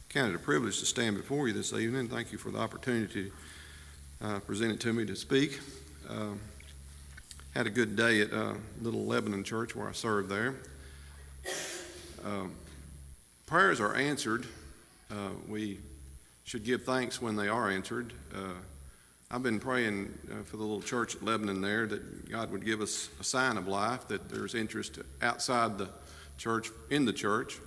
Counted a privilege to stand before you this evening. Thank you for the opportunity presented to me to speak. Had a good day at Little Lebanon Church where I served there. Prayers are answered. We should give thanks when they are answered. I've been praying for the little church at Lebanon there that God would give us a sign of life, that there's interest outside the church, in the church.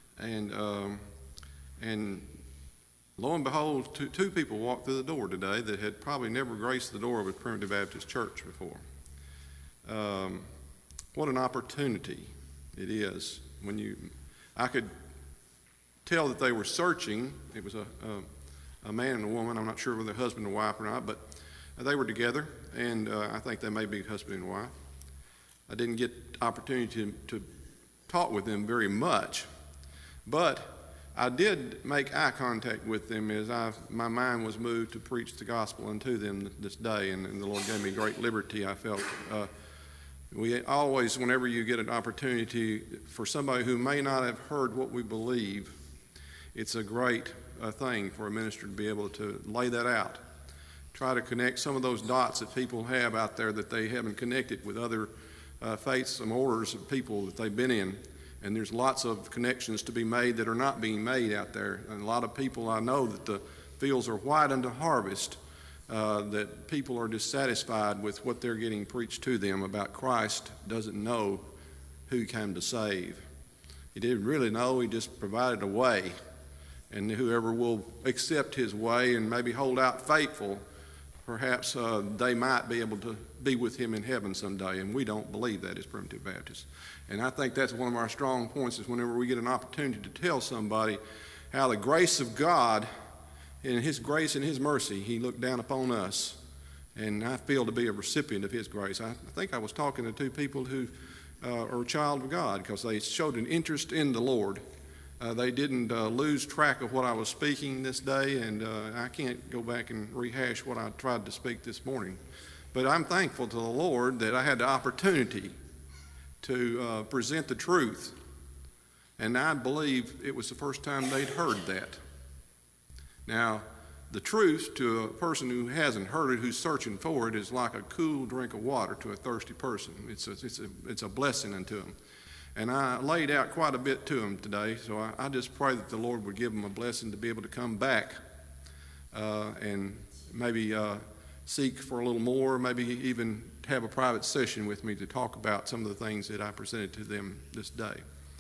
And lo and behold, two people walked through the door today that had probably never graced the door of a Primitive Baptist church before. What an opportunity it is. I could tell that they were searching. It was a man and a woman. I'm not sure whether they're husband and wife or not, but they were together, and I think they may be husband and wife. I didn't get opportunity to talk with them very much, but I did make eye contact with them as my mind was moved to preach the gospel unto them this day, and the Lord gave me great liberty. I felt we always, whenever you get an opportunity for somebody who may not have heard what we believe, it's a great thing for a minister to be able to lay that out, try to connect some of those dots that people have out there that they haven't connected with other faiths and orders of people that they've been in. And there's lots of connections to be made that are not being made out there. And a lot of people, I know that the fields are white unto harvest, that people are dissatisfied with what they're getting preached to them about Christ, doesn't know who he came to save. He didn't really know, he just provided a way. And whoever will accept his way and maybe hold out faithful, perhaps they might be able to be with him in heaven someday. And we don't believe that as Primitive Baptists. And I think that's one of our strong points, is whenever we get an opportunity to tell somebody how the grace of God, in his grace and his mercy, he looked down upon us. And I feel to be a recipient of his grace. I think I was talking to two people who are a child of God because they showed an interest in the Lord. They didn't lose track of what I was speaking this day, and I can't go back and rehash what I tried to speak this morning. But I'm thankful to the Lord that I had the opportunity to present the truth, and I believe it was the first time they'd heard that. Now, the truth to a person who hasn't heard it, who's searching for it, is like a cool drink of water to a thirsty person. It's a blessing unto them. And I laid out quite a bit to them today, so I just pray that the Lord would give them a blessing to be able to come back and maybe seek for a little more, maybe even have a private session with me to talk about some of the things that I presented to them this day.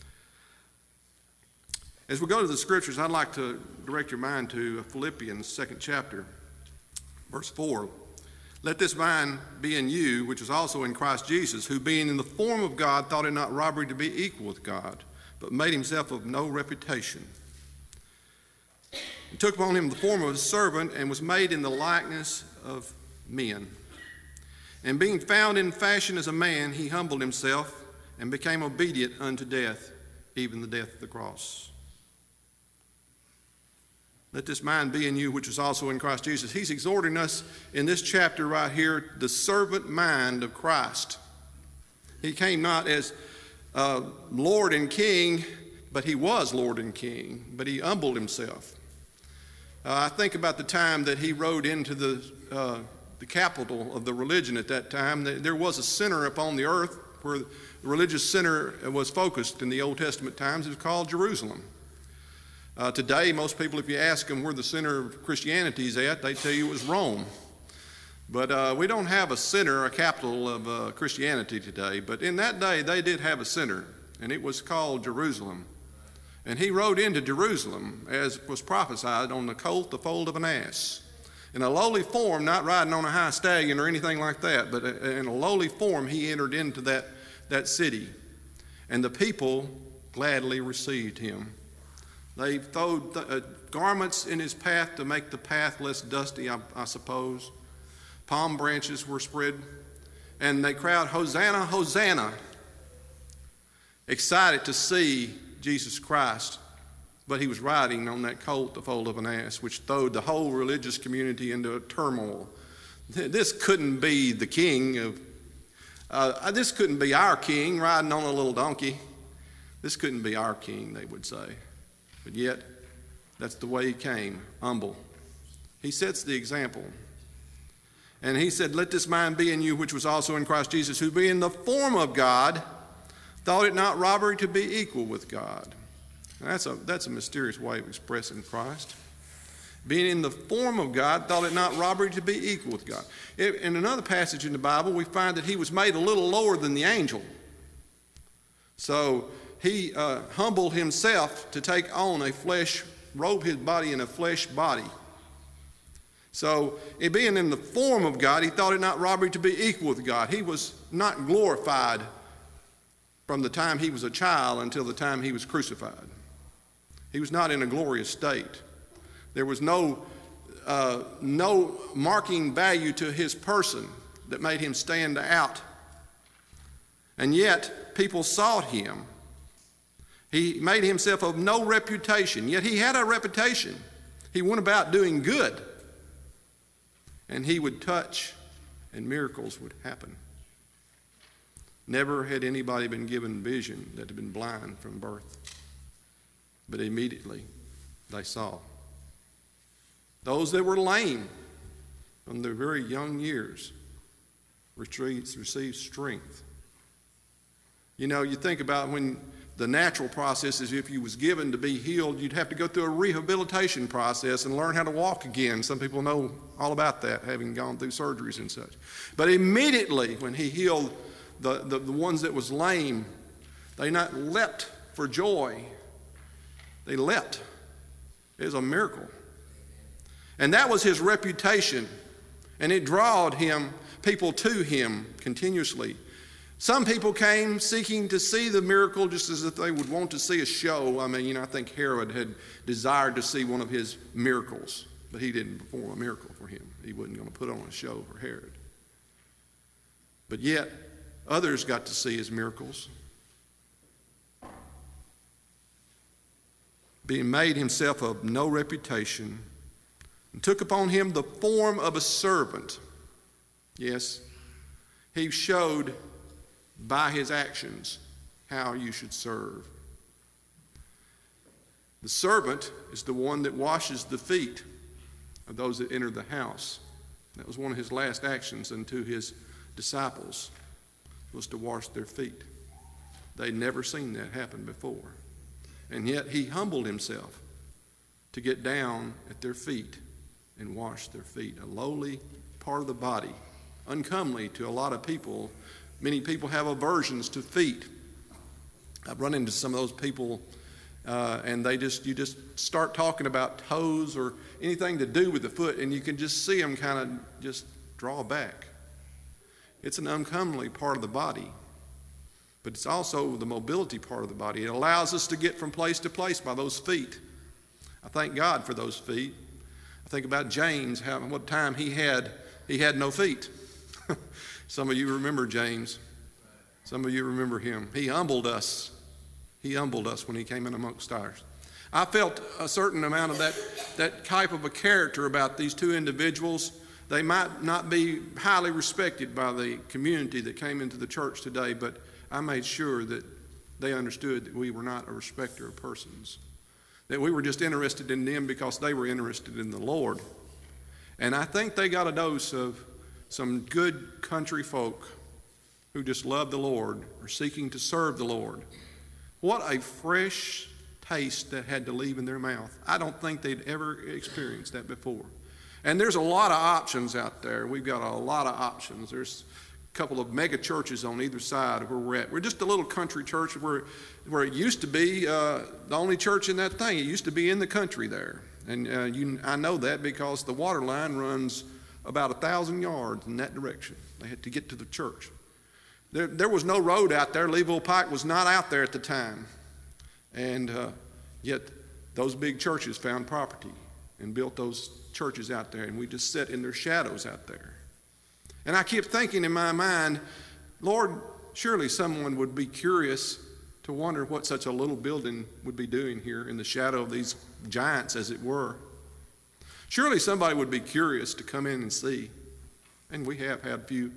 As we go to the scriptures, I'd like to direct your mind to Philippians 2nd chapter, verse 4. Let this mind be in you, which is also in Christ Jesus, who being in the form of God thought it not robbery to be equal with God, but made himself of no reputation. He took upon him the form of a servant and was made in the likeness of men. And being found in fashion as a man, he humbled himself and became obedient unto death, even the death of the cross. Let this mind be in you, which is also in Christ Jesus. He's exhorting us in this chapter right here, the servant mind of Christ. He came not as Lord and King, but he was Lord and King, but he humbled himself. I think about the time that he rode into the capital of the religion at that time. There was a center upon the earth where the religious center was focused in the Old Testament times. It was called Jerusalem. Today, most people, if you ask them where the center of Christianity is at, they tell you it was Rome. But we don't have a center, a capital of Christianity today. But in that day, they did have a center, and it was called Jerusalem. And he rode into Jerusalem, as was prophesied, on the colt, the foal of an ass. In a lowly form, not riding on a high stallion or anything like that, but in a lowly form, he entered into that city. And the people gladly received him. They threw garments in his path to make the path less dusty, I suppose. Palm branches were spread, and they cried, Hosanna, Hosanna, excited to see Jesus Christ. But he was riding on that colt, the foal of an ass, which threw the whole religious community into a turmoil. This couldn't be the king of, this couldn't be our king riding on a little donkey. This couldn't be our king, they would say. But yet, That's the way he came, humble. He sets the example. And he said, let this mind be in you, which was also in Christ Jesus, who being in the form of God, thought it not robbery to be equal with God. Now, that's a mysterious way of expressing Christ. Being in the form of God, thought it not robbery to be equal with God. In another passage in the Bible, we find that he was made a little lower than the angel. So he humbled himself to take on robe his body in a flesh body. So, it being in the form of God, he thought it not robbery to be equal with God. He was not glorified from the time he was a child until the time he was crucified. He was not in a glorious state. There was no marking value to his person that made him stand out. And yet, people sought him. He made himself of no reputation, yet he had a reputation. He went about doing good. And he would touch, and miracles would happen. Never had anybody been given vision that had been blind from birth. But immediately they saw. Those that were lame from their very young years received strength. You know, you think about when the natural process is if you was given to be healed, you'd have to go through a rehabilitation process and learn how to walk again. Some people know all about that, having gone through surgeries and such. But immediately when he healed the ones that was lame, they not leapt for joy. They leapt. It was a miracle. And that was his reputation. And it drawed people to him continuously. Some people came seeking to see the miracle just as if they would want to see a show. I mean, I think Herod had desired to see one of his miracles, but he didn't perform a miracle for him. He wasn't going to put on a show for Herod. But yet, others got to see his miracles. Being made himself of no reputation, and took upon him the form of a servant. Yes, he showed by his actions how you should serve. The servant is the one that washes the feet of those that enter the house. That was one of his last actions unto his disciples, was to wash their feet. They'd never seen that happen before. And yet he humbled himself to get down at their feet and wash their feet. A lowly part of the body, uncomely to a lot of people. Many people have aversions to feet. I've run into some of those people, and you just start talking about toes or anything to do with the foot, and you can just see them kind of just draw back. It's an uncomely part of the body, but it's also the mobility part of the body. It allows us to get from place to place by those feet. I thank God for those feet. I think about James, what time he had no feet. Some of you remember James. Some of you remember him. He humbled us. He humbled us when he came in amongst ours. I felt a certain amount of that type of a character about these two individuals. They might not be highly respected by the community that came into the church today, but I made sure that they understood that we were not a respecter of persons, that we were just interested in them because they were interested in the Lord. And I think they got a dose of some good country folk who just love the Lord or seeking to serve the Lord. What a fresh taste that had to leave in their mouth. I don't think they'd ever experienced that before. And there's a lot of options out there. We've got a lot of options. There's a couple of mega churches on either side of where we're at. We're just a little country church where it used to be the only church in that thing. It used to be in the country there. And I know that because the water line runs about 1,000 yards in that direction. They had to get to the church. There was no road out there. Leeville Pike was not out there at the time. And yet those big churches found property and built those churches out there, and we just sat in their shadows out there. And I kept thinking in my mind, Lord, surely someone would be curious to wonder what such a little building would be doing here in the shadow of these giants, as it were. Surely somebody would be curious to come in and see. And we have had few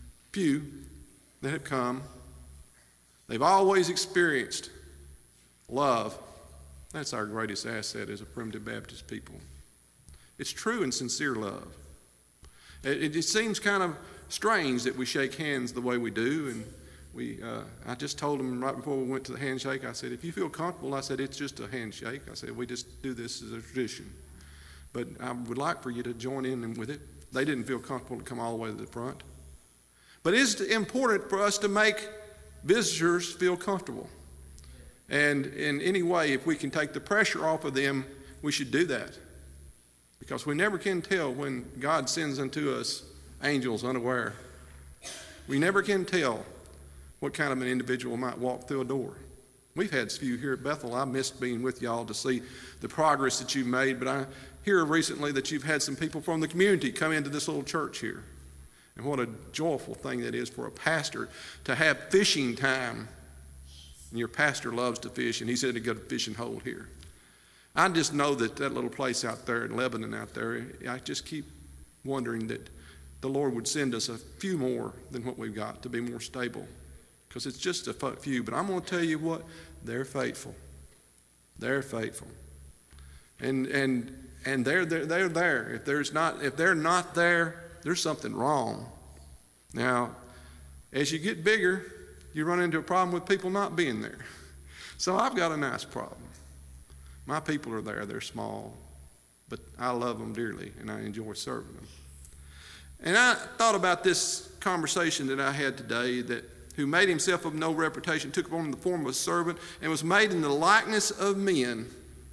that have come. They've always experienced love. That's our greatest asset as a Primitive Baptist people. It's true and sincere love. It seems kind of strange that we shake hands the way we do, and I just told them right before we went to the handshake, I said, if you feel comfortable, I said, it's just a handshake. I said, we just do this as a tradition. But I would like for you to join in with it. They didn't feel comfortable to come all the way to the front. But it's important for us to make visitors feel comfortable. And in any way, if we can take the pressure off of them, we should do that. Because we never can tell when God sends unto us angels unaware. We never can tell what kind of an individual might walk through a door. We've had a few here at Bethel. I missed being with y'all to see the progress that you've made, but I hear recently that you've had some people from the community come into this little church here. And what a joyful thing that is for a pastor to have fishing time. And your pastor loves to fish, and he said he got a fishing hole here. I just know that little place out there in Lebanon out there, I just keep wondering that the Lord would send us a few more than what we've got to be more stable. Because it's just a few. But I'm going to tell you what, they're faithful. They're faithful. And they're there. If they're not there, there's something wrong. Now, as you get bigger, you run into a problem with people not being there. So I've got a nice problem. My people are there. They're small, but I love them dearly, and I enjoy serving them. And I thought about this conversation that I had today, that who made himself of no reputation, took upon the form of a servant, and was made in the likeness of men.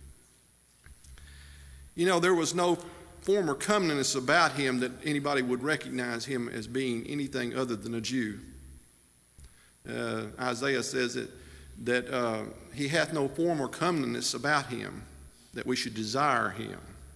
You know, there was no form or comeliness about him that anybody would recognize him as being anything other than a Jew. Isaiah says that he hath no form or comeliness about him, that we should desire him.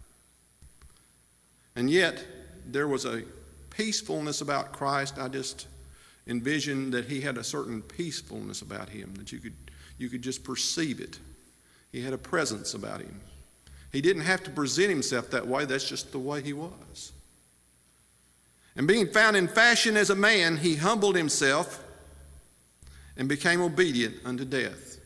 And yet, there was a peacefulness about Christ. I just envisioned that he had a certain peacefulness about him, that you could just perceive it. He had a presence about him. He didn't have to present himself that way. That's just the way he was. And being found in fashion as a man, he humbled himself and became obedient unto death.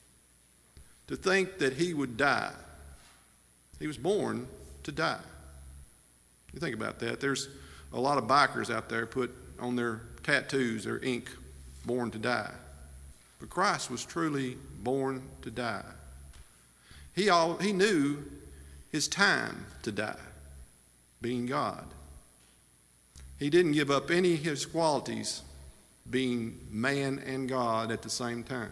To think that he would die. He was born to die. You think about that. There's a lot of bikers out there put on their tattoos, their ink, born to die. But Christ was truly born to die. He knew his time to die, being God. He didn't give up any of his qualities, being man and God at the same time.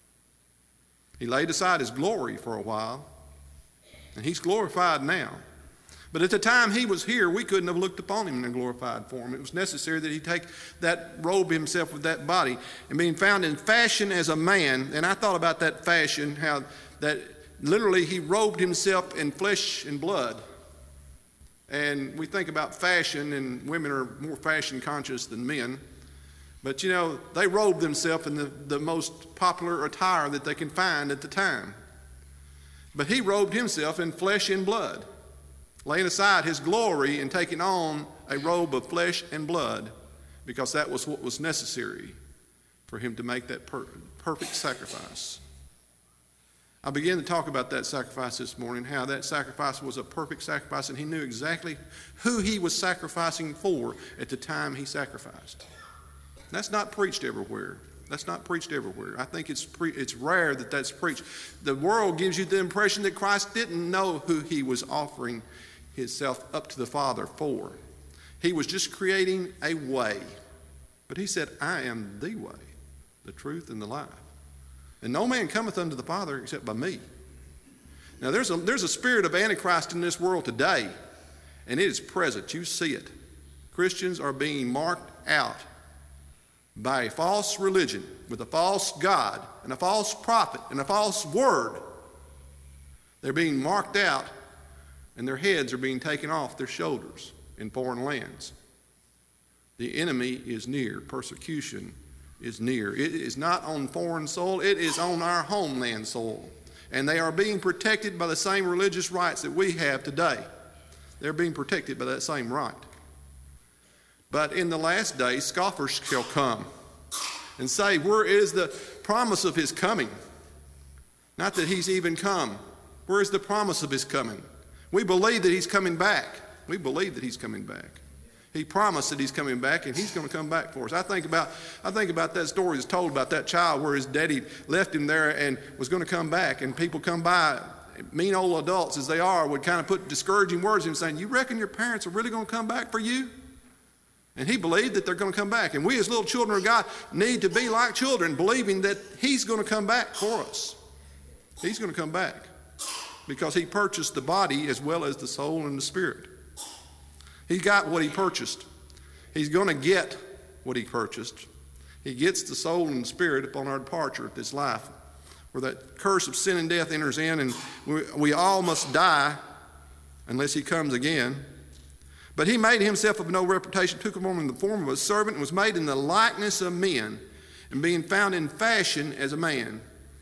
He laid aside his glory for a while, and he's glorified now. But at the time he was here, we couldn't have looked upon him in a glorified form. It was necessary that he take that robe himself with that body. And being found in fashion as a man, and I thought about that fashion, how that literally he robed himself in flesh and blood. And we think about fashion, and women are more fashion conscious than men. But you know, they robed themselves in the most popular attire that they can find at the time. But he robed himself in flesh and blood, laying aside his glory and taking on a robe of flesh and blood, because that was what was necessary for him to make that perfect sacrifice. I began to talk about that sacrifice this morning, how that sacrifice was a perfect sacrifice, and he knew exactly who he was sacrificing for at the time he sacrificed. That's not preached everywhere. That's not preached everywhere. I think it's rare that that's preached. The world gives you the impression that Christ didn't know who he was offering himself up to the Father for. He was just creating a way. But he said, I am the way, the truth, and the life. And no man cometh unto the Father except by me. Now there's a spirit of Antichrist in this world today, and it is present. You see it. Christians are being marked out by a false religion with a false God and a false prophet and a false word. They're being marked out, and their heads are being taken off their shoulders in foreign lands. The enemy is near. Persecution is near. It is not on foreign soil. It is on our homeland soil. And they are being protected by the same religious rights that we have today. They're being protected by that same right. But in the last days, scoffers shall come and say, where is the promise of his coming? Not that he's even come, Where is the promise of his coming? We believe that he's coming back. We believe that he's coming back. He promised that he's coming back, and he's going to come back for us. I think about that story that's told about that child where his daddy left him there and was going to come back, and people come by, mean old adults as they are, would kind of put discouraging words in him saying, you reckon your parents are really going to come back for you? And he believed that they're going to come back. And we as little children of God need to be like children, believing that he's going to come back for us. He's going to come back because he purchased the body as well as the soul and the spirit. He got what he purchased. He's going to get what he purchased. He gets the soul and the spirit upon our departure at this life, where that curse of sin and death enters in, and we all must die unless he comes again. But he made himself of no reputation, took upon the form of a servant, and was made in the likeness of men, and being found in fashion as a man,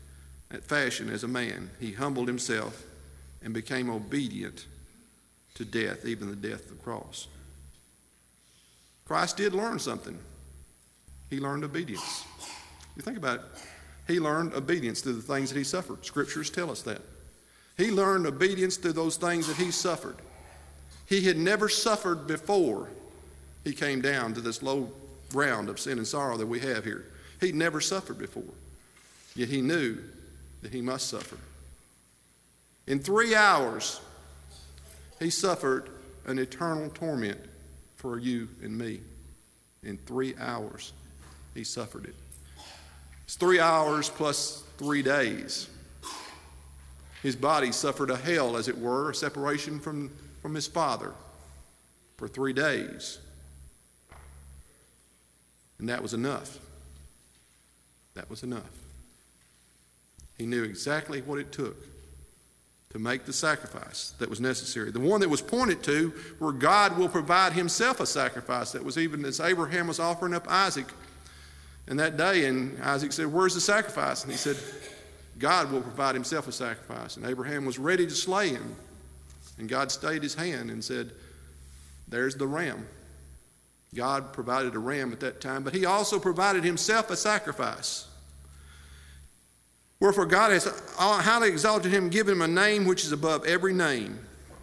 he humbled himself and became obedient to death, even the death of the cross. Christ did learn something. He learned obedience. You think about it. He learned obedience through the things that he suffered. Scriptures tell us that. He learned obedience through those things that he suffered. He had never suffered before he came down to this low ground of sin and sorrow that we have here. He'd never suffered before. Yet he knew that he must suffer. In 3 hours, he suffered an eternal torment for you and me. In 3 hours, he suffered it. It's 3 hours plus 3 days. His body suffered a hell, as it were, a separation from his Father for 3 days. And that was enough. That was enough. He knew exactly what it took to make the sacrifice that was necessary. The one that was pointed to, where God will provide himself a sacrifice. That was even as Abraham was offering up Isaac in that day. And Isaac said, where's the sacrifice? And he said, God will provide himself a sacrifice. And Abraham was ready to slay him. And God stayed his hand and said, there's the ram. God provided a ram at that time, but he also provided himself a sacrifice. Wherefore God has highly exalted him, given him a name which is above every name.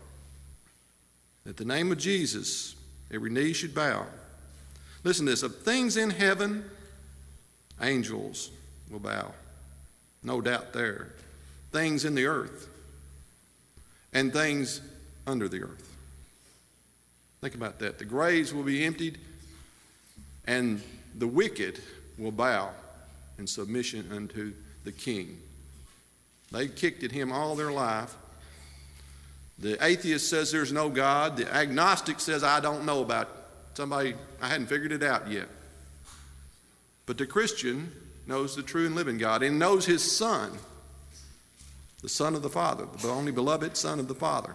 At the name of Jesus, every knee should bow. Listen to this. Of things in heaven, angels will bow. No doubt there. Things in the earth and things under the earth. Think about that. The graves will be emptied and the wicked will bow in submission unto the King. They kicked at him all their life. The atheist says there's no God. The agnostic says, I don't know about somebody, I hadn't figured it out yet. But the Christian knows the true and living God and knows his Son, the Son of the Father, the only beloved Son of the Father.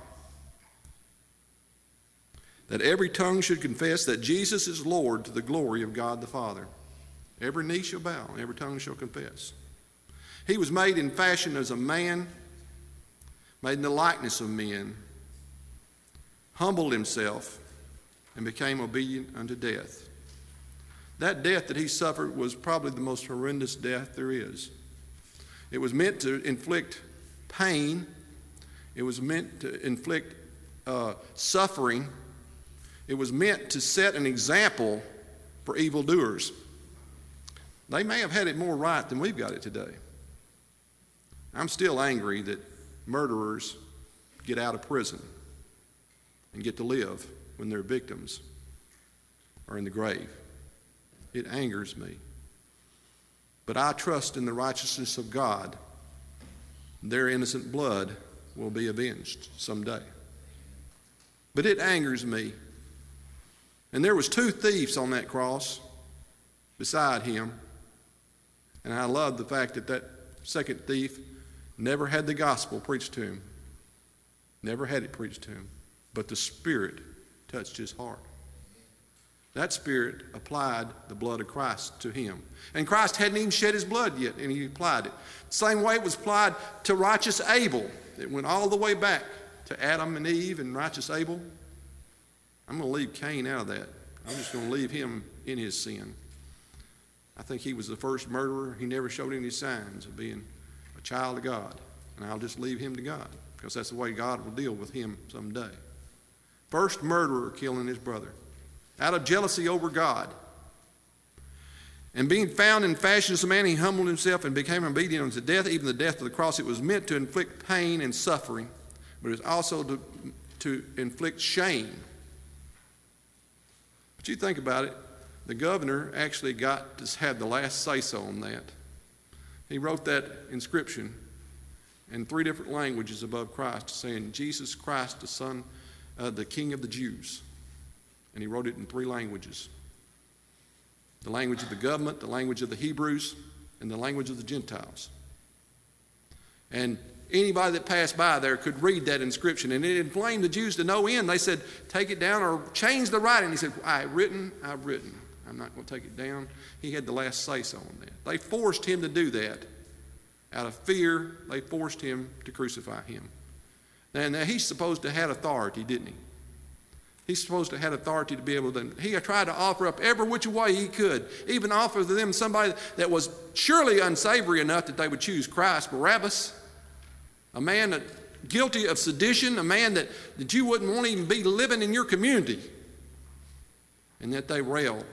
That every tongue should confess that Jesus is Lord to the glory of God the Father. Every knee shall bow, every tongue shall confess. He was made in fashion as a man, made in the likeness of men, humbled himself, and became obedient unto death. That death that he suffered was probably the most horrendous death there is. It was meant to inflict pain. It was meant to inflict suffering. It was meant to set an example for evildoers. They may have had it more right than we've got it today. I'm still angry that murderers get out of prison and get to live when their victims are in the grave. It angers me. But I trust in the righteousness of God. Their innocent blood will be avenged someday. But it angers me. And there was 2 thieves on that cross beside him. And I love the fact that that second thief never had the gospel preached to him. Never had it preached to him. But the Spirit touched his heart. That Spirit applied the blood of Christ to him. And Christ hadn't even shed his blood yet, and he applied it. Same way it was applied to righteous Abel. It went all the way back to Adam and Eve and righteous Abel. I'm going to leave Cain out of that. I'm just going to leave him in his sin. I think he was the first murderer. He never showed any signs of being a child of God. And I'll just leave him to God. because that's the way God will deal with him someday. First murderer killing his brother out of jealousy over God. And being found in fashion as a man, he humbled himself and became obedient unto death, even the death of the cross. It was meant to inflict pain and suffering, but it was also to inflict shame. But you think about it, the governor actually got to have the last say-so on that. He wrote that inscription in 3 different languages above Christ, saying, Jesus Christ, the Son, the King of the Jews. And he wrote it in 3 languages. The language of the government, the language of the Hebrews, and the language of the Gentiles. And anybody that passed by there could read that inscription, and it inflamed the Jews to no end. They said, take it down or change the writing. He said, I've written. I'm not going to take it down. He had the last say-so on that. They forced him to do that. Out of fear, they forced him to crucify him. Now he's supposed to have authority, didn't he? He's supposed to have authority to be able to, he tried to offer up every which way he could, even offer to them somebody that was surely unsavory enough that they would choose Christ, Barabbas, a man that, guilty of sedition, a man that you wouldn't want to even be living in your community, and that they railed.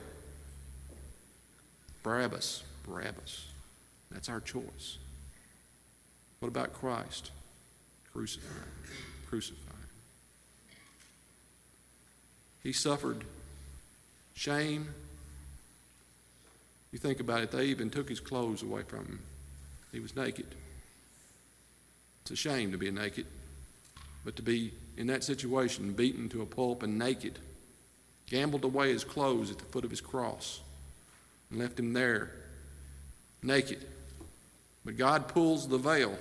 Barabbas. That's our choice. What about Christ? Crucify. He suffered shame. You think about it, they even took his clothes away from him. He was naked. It's a shame to be naked, but to be in that situation, beaten to a pulp and naked, gambled away his clothes at the foot of his cross and left him there naked. But God pulls the veil.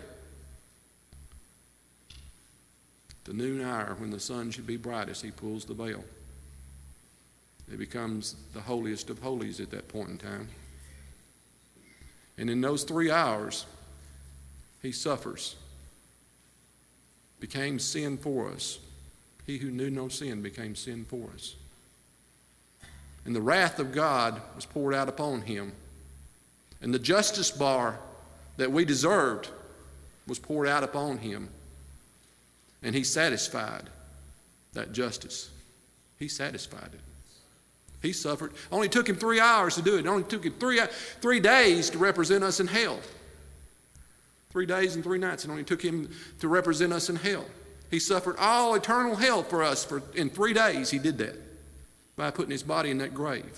The noon hour when the sun should be brightest, he pulls the veil. It becomes the holiest of holies at that point in time. And in those 3 hours, he suffers, became sin for us. He who knew no sin became sin for us. And the wrath of God was poured out upon him. And the justice bar that we deserved was poured out upon him. And he satisfied that justice. He satisfied it. He suffered. Only took him 3 hours to do it. It only took him 3 days to represent us in hell. 3 days and 3 nights. It only took him to represent us in hell. He suffered all eternal hell for us in 3 days. He did that by putting his body in that grave.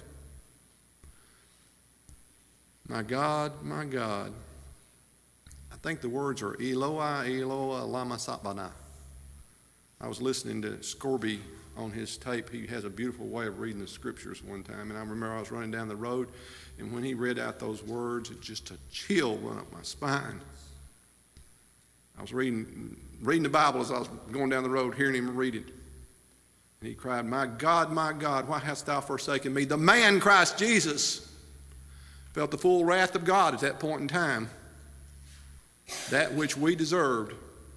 My God, my God. I think the words are Eloi, Eloi, lama sabachthani. I was listening to Scorby on his tape. He has a beautiful way of reading the scriptures one time, and I remember I was running down the road, and when he read out those words, it just a chill went up my spine. I was reading the Bible as I was going down the road, hearing him read it. And he cried, my God, why hast thou forsaken me? The man, Christ Jesus, felt the full wrath of God at that point in time. That which we deserved.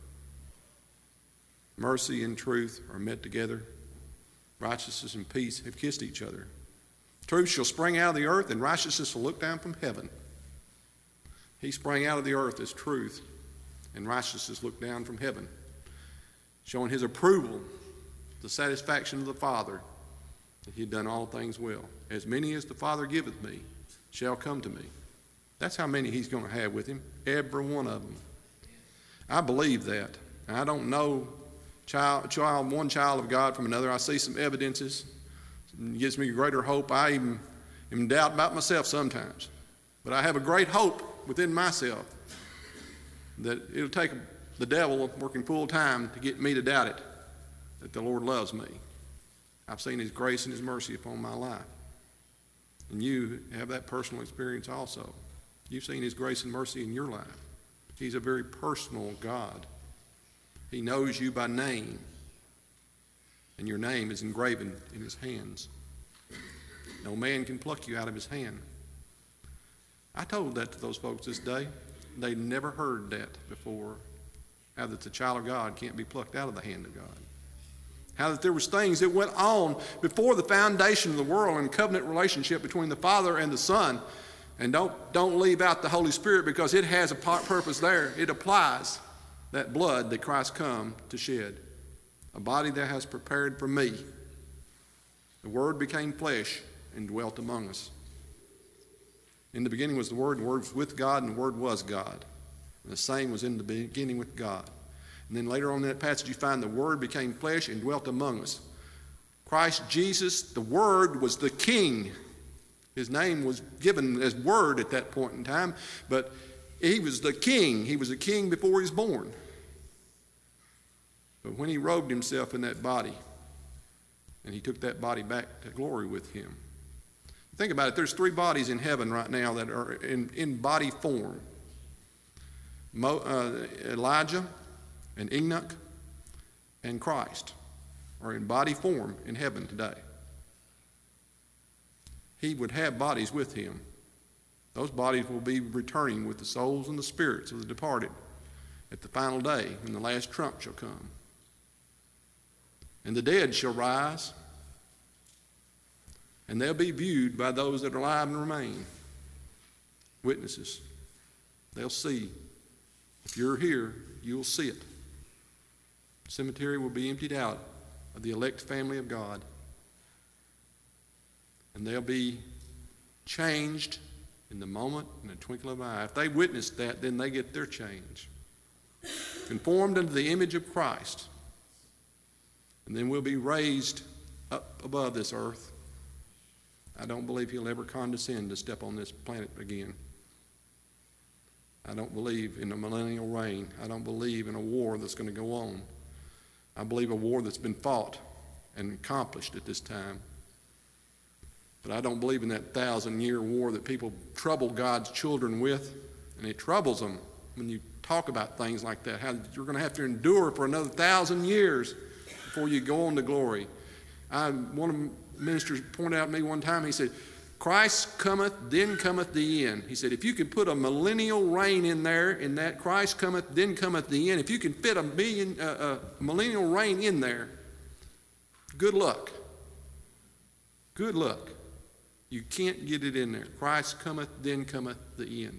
Mercy and truth are met together. Righteousness and peace have kissed each other. Truth shall spring out of the earth, and righteousness will look down from heaven. He sprang out of the earth as truth, and righteousness looked down from heaven, showing his approval, the satisfaction of the Father, that he had done all things well. As many as the Father giveth me shall come to me. That's how many he's going to have with him, every one of them. I believe that. I don't know one child of God from another. I see some evidences. It gives me greater hope. I even am in doubt about myself sometimes. But I have a great hope within myself that it'll take the devil working full time to get me to doubt it, that the Lord loves me. I've seen his grace and his mercy upon my life. And you have that personal experience also. You've seen his grace and mercy in your life. He's a very personal God. He knows you by name, and your name is engraven in his hands. No man can pluck you out of his hand. I told that to those folks this day. They never heard that before, how that the child of God can't be plucked out of the hand of God. How that there was things that went on before the foundation of the world and covenant relationship between the Father and the Son. And don't leave out the Holy Spirit, because it has a purpose there. It applies. that blood that Christ come to shed, a body that has prepared for me. The Word became flesh and dwelt among us. In the beginning was the Word was with God, and the Word was God. And the same was in the beginning with God. And then later on in that passage you find the Word became flesh and dwelt among us. Christ Jesus, the Word, was the King. His name was given as Word at that point in time, but he was the King. He was a king before he was born. But when he robed himself in that body, and he took that body back to glory with him. Think about it. There's 3 bodies in heaven right now that are in body form. Elijah and Enoch and Christ are in body form in heaven today. He would have bodies with him. Those bodies will be returning with the souls and the spirits of the departed at the final day when the last trump shall come. And the dead shall rise, and they'll be viewed by those that are alive and remain. Witnesses. They'll see. If you're here, you'll see it. The cemetery will be emptied out of the elect family of God. And they'll be changed in the moment, in the twinkle of an eye. If they witness that, then they get their change. Conformed unto the image of Christ. And then we'll be raised up above this earth. I don't believe he'll ever condescend to step on this planet again. I don't believe in a millennial reign. I don't believe in a war that's going to go on. I believe a war that's been fought and accomplished at this time. But I don't believe in that 1,000-year war that people trouble God's children with. And it troubles them when you talk about things like that, how you're going to have to endure for another 1,000 years before you go on to glory. One of the ministers pointed out to me one time, he said, Christ cometh, then cometh the end. He said, if you can put a millennial reign in there, in that Christ cometh, then cometh the end, if you can fit a millennial reign in there, good luck. Good luck. You can't get it in there. Christ cometh, then cometh the end.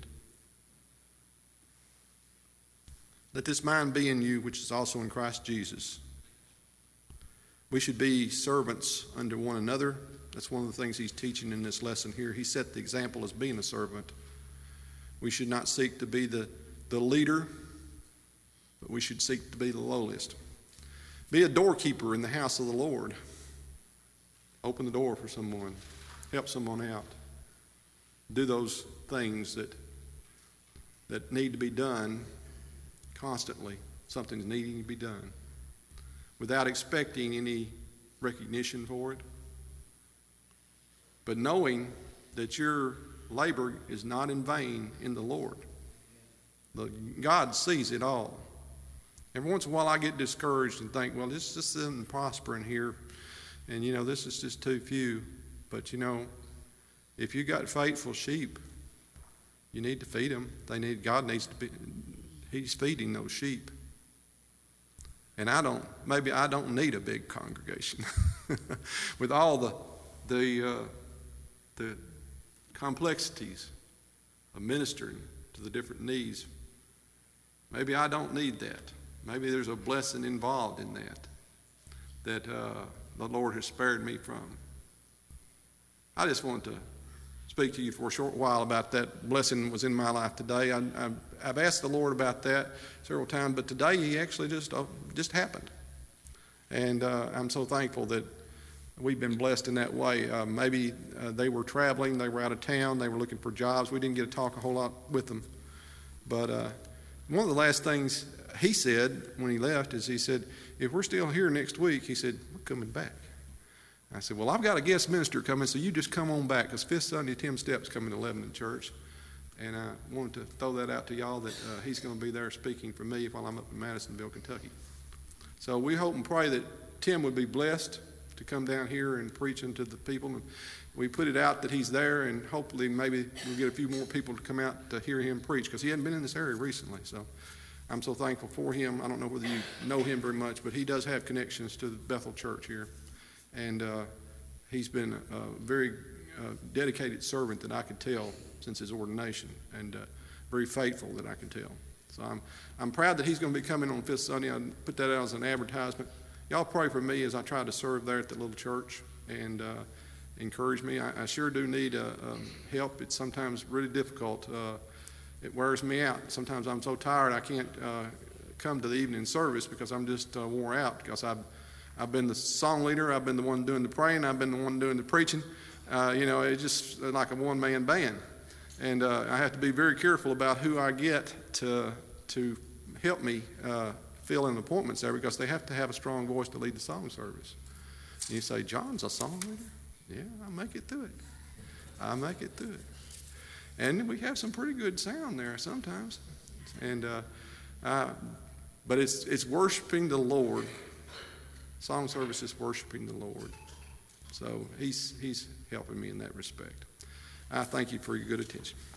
Let this mind be in you, which is also in Christ Jesus. We should be servants unto one another. That's one of the things he's teaching in this lesson here. He set the example as being a servant. We should not seek to be the leader, but we should seek to be the lowliest. Be a doorkeeper in the house of the Lord. Open the door for someone. Help someone out. Do those things that need to be done constantly. Something's needing to be done without expecting any recognition for it, but knowing that your labor is not in vain in the Lord. God sees it all. Every once in a while I get discouraged and think, well, this just isn't prospering here, and this is just too few. But if you got faithful sheep, you need to feed them. God needs to be, he's feeding those sheep. And I don't need a big congregation with all the complexities of ministering to the different needs. Maybe I don't need that. Maybe there's a blessing involved in that the Lord has spared me from. I just want to speak to you for a short while about that blessing that was in my life today. I've asked the Lord about that several times, but today he actually just happened. And I'm so thankful that we've been blessed in that way. Maybe they were traveling, they were out of town, they were looking for jobs. We didn't get to talk a whole lot with them. But one of the last things he said when he left is he said, if we're still here next week, he said, we're coming back. I said, well, I've got a guest minister coming, so you just come on back, because Fifth Sunday, Tim Stepp's coming to Lebanon Church. And I wanted to throw that out to y'all that he's going to be there speaking for me while I'm up in Madisonville, Kentucky. So we hope and pray that Tim would be blessed to come down here and preach unto the people. And we put it out that he's there, and hopefully maybe we'll get a few more people to come out to hear him preach, because he hadn't been in this area recently. So I'm so thankful for him. I don't know whether you know him very much, but he does have connections to the Bethel Church here. And he's been a very dedicated servant that I could tell since his ordination, and very faithful that I can tell. So I'm proud that he's going to be coming on Fifth Sunday. I put that out as an advertisement. Y'all pray for me as I try to serve there at the little church, and encourage me. I sure do need help. It's sometimes really difficult. It wears me out. Sometimes I'm so tired I can't come to the evening service because I'm just wore out, because I've been the song leader, I've been the one doing the praying, I've been the one doing the preaching. It's just like a one-man band. And I have to be very careful about who I get to help me fill in appointments there, because they have to have a strong voice to lead the song service. And you say, John's a song leader? Yeah, I make it through it. And we have some pretty good sound there sometimes. And but it's worshiping the Lord. Song service is worshiping the Lord. So he's helping me in that respect. I thank you for your good attention.